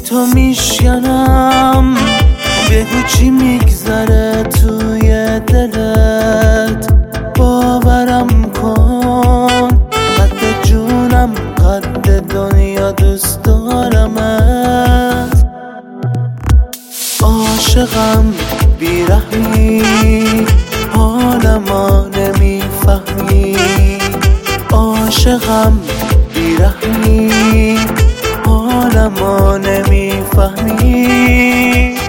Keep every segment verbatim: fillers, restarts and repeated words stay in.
تو میشکنم، بگو چی میگذره توی دلت، باورم کن قد جونم قد دنیا دوست دارمت. عاشقم بیرحمی، حالمو نمیفهمی. عاشقم بیرحمی، حالمو نمیفهمی.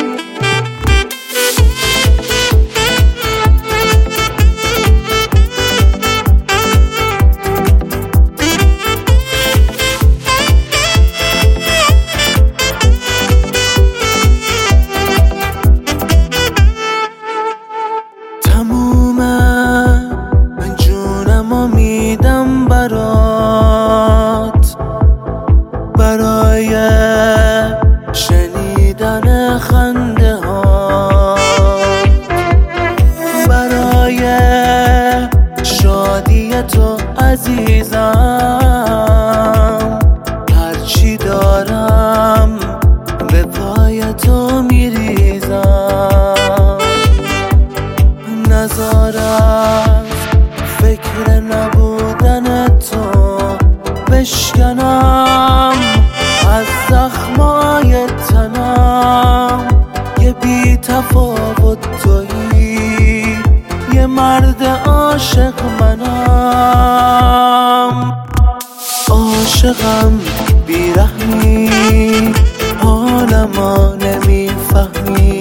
تمومه من جونمو میدم برات، برای شنیدن خنده ها، برای شادی تو عزیزم. هرچی دارم به پای تو میریزم. نذارم فکر نبودن تو بشکنم از زخمای تنم. یه بی تفاوت تویی، یه مرد عاشق منم. عاشقم بیرحمی، حالمو نمیفهمی.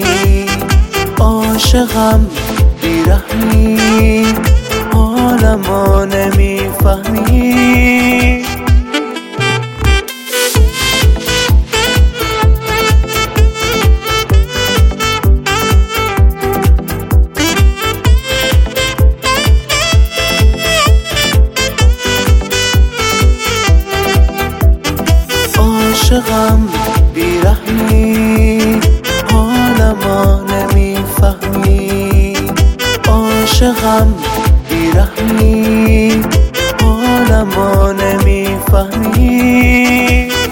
عاشقم بیرحمی، حالمو نمیفهمی. عاشقم بیرحمی، حالمو نمیفهمی. عاشقم بیرحمی، حالمو نمیفهمی.